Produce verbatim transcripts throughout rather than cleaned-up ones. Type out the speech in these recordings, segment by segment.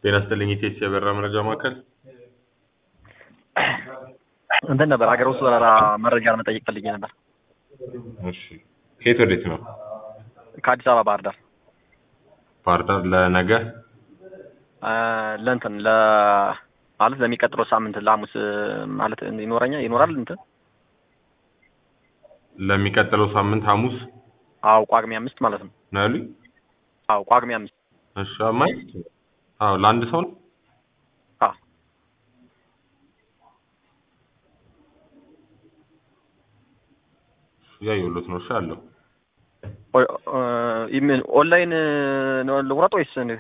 ጤና ይስጥልኝ ኢቴስ የበረራ መረጃ ማዕከል። እንትን ነበር ሀገር ውስጥ በረራ መረጃ ለመጠየቅ ፈልጌ ነበር። እሺ ከየት ወዴት ነው? ከአዲስ አበባ ባህር ዳር። ባህር ዳር ለነገ ለእንትን ለ ማለት ለሚቀጥለው ሳምንት ለሐሙስ ማለት ይኖረኛል ይኖራል እንትን ለሚቀጥለው ሳምንት ሐሙስ? አዎ ጳጉሜ አምስት ማለት ነው። ነው ያሉኝ? አዎ ጳጉሜ አምስት። እሺ አማይ አዎ ለአንድ ሰው ነው? አዎ ያየሁት ነው። እሺ አለው ኢሜል ኦንላይን ነው ልቁረጥ ወይስ እንዴ?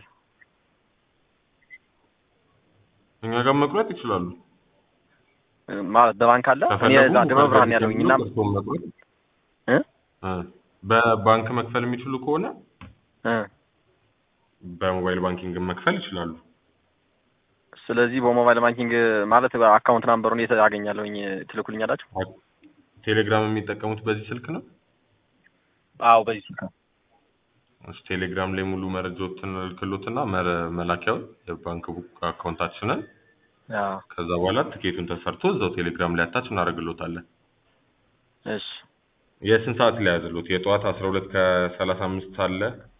እኛ ጋር መቁረጥ ይችላሉ ማለት በባንክ አለ። እኔ እዛ ደብረ ብርሃን ያለውኝ እና እ በባንክ መክፈል የሚችሉ ከሆነ እ በሞባይል ባንኪንግ መክፈል ይችላሉ። ስለዚህ በሞባይል ባንኪንግ ማለት አካውንት ናምበሩን የት አገኛለሁኝ ትልኩልኛላችሁ? ቴሌግራም የሚጠቀሙት በዚህ ስልክ ነው? አዎ በዚህ ስልክ ነው። እሺ ቴሌግራም ላይ ሙሉ መረጃዎችን ልክሎትና መላኪያው የባንክ ቡክ አካውንታችንን አዎ ከዛ በኋላ ትኬቱን ተሰርቶ እዛው ቴሌግራም ላይ አታች እናደርግሎታለን። እሺ የስንት ሰዓት ላይ ያዘሉት? የጠዋት አስራ ሁለት ከሰላሳ አምስት አለ።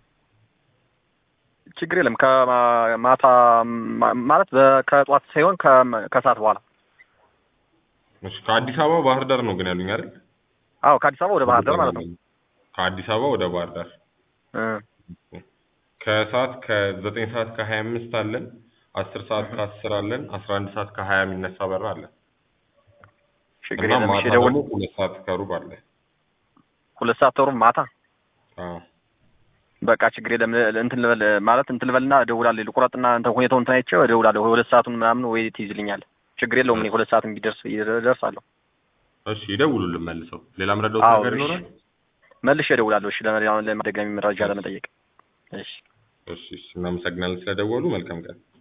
ችግር የለም። ከማታ ማለት ከጠዋት ሳይሆን ከሰዓት በኋላ። እሺ ከአዲስ አበባ ባህር ዳር ነው ግን ያሉኝ አይደል? አዎ ከአዲስ አበባ ወደ ባህር ዳር ማለት ነው። ከአዲስ አበባ ወደ ባህር ዳር እ ከሰዓት ከዘጠኝ ሰዓት ከሀያ አምስት አለን፣ አስር ሰዓት ከአስር አለን፣ አስራ አንድ ሰዓት ከሀያ የሚነሳ በራ አለ። ችግር የለም። እሺ ደውል። ሁለት ሰዓት ከሩብ አለ። ሁለት ሰዓት ከሩብ ማታ? አዎ በቃ ችግር የለም። እንትን ልበል ማለት እንትን ልበልና እደውላለሁ። ልቁረጥና እንትን ሁኔታውን እንትን አይቼ እደውላለሁ። ሁለት ሰዓቱን ምናምን ወይ ትይዝልኛለህ? ችግር የለውም። እኔ ሁለት ሰዓት ቢደርስ ይደርሳለሁ። እሺ ይደውሉልን መልሰው። ሌላ ምረዳው ነገር ይኖራል? መልሼ እደውላለሁ። እሺ ለማድረግ ለማድረግ መረጃ ለመጠየቅ። እሺ እሺ እናመሰግናለን ስለደወሉ። መልካም ቀን።